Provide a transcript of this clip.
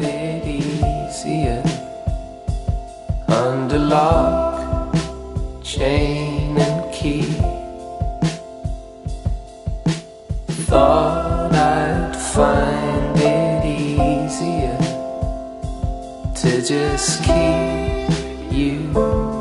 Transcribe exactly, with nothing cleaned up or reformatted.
it easier under lock, chain and key. Thought I'd find it easier to just keep you